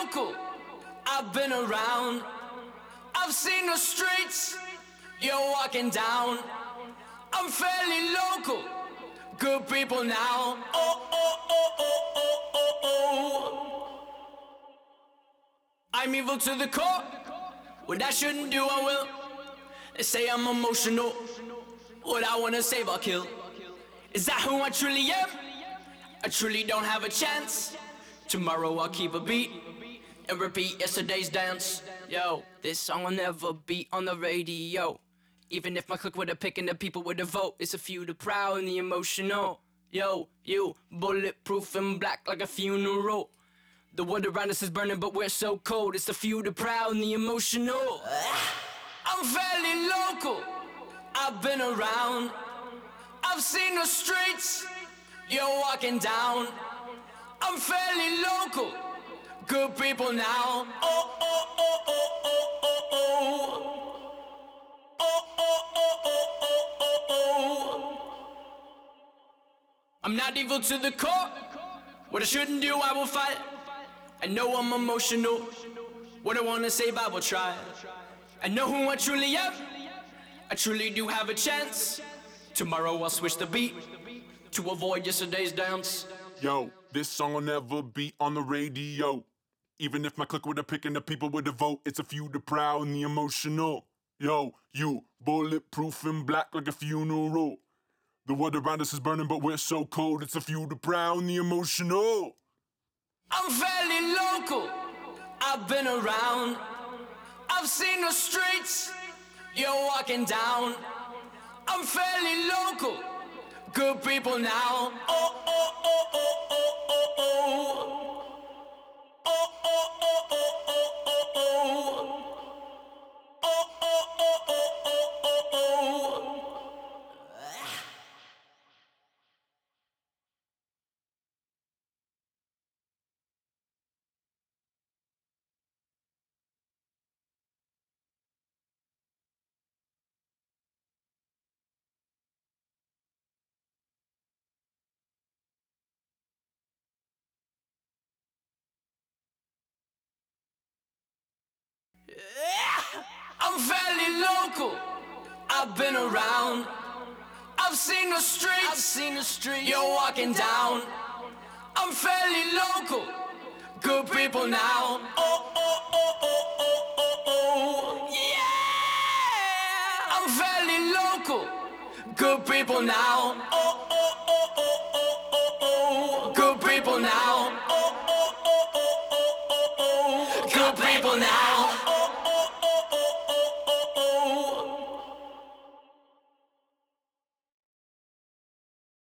local, I've been around, I've seen the streets you're walking down. I'm fairly local, good people now. Oh, oh, oh, oh, oh, oh, oh. I'm evil to the core, what I shouldn't do I will. They say I'm emotional, what I wanna save I'll kill. Is that who I truly am? I truly don't have a chance. Tomorrow I'll keep a beat and repeat yesterday's dance. Yo, this song will never be on the radio. Even if my clique were to pick and the people were to vote, it's a few the proud and the emotional. Yo, you, bulletproof and black like a funeral. The world around us is burning but we're so cold. It's the few the proud and the emotional. I'm fairly local, I've been around, I've seen the streets you're walking down. I'm fairly local, good people now. Oh, oh, oh, oh, oh, oh, oh. Oh, oh, oh, oh, oh, oh, oh. I'm not evil to the core, what I shouldn't do I will fight. I know I'm emotional, what I wanna say I will try. I know who I truly am, I truly do have a chance. Tomorrow I'll switch the beat to avoid yesterday's dance. Yo, this song will never be on the radio. Even if my clique were to pick and the people were to vote, it's a few the proud and the emotional. Yo, you, bulletproof and black like a funeral. The world around us is burning but we're so cold, it's a few the proud and the emotional. I'm fairly local, I've been around, I've seen the streets you're walking down. I'm fairly local, good people now. Oh, oh, oh, oh, oh, oh, oh. Oh, oh, oh, oh, oh, oh, oh. Oh, oh, oh, oh, oh, oh, oh. I'm fairly local, I've been around, I've seen the streets you're walking down. I'm fairly local, good people now. Oh, oh, oh, oh, oh, oh, oh. Yeah! I'm fairly local, good people now. Oh, oh, oh, oh, oh, oh, oh. Good people now.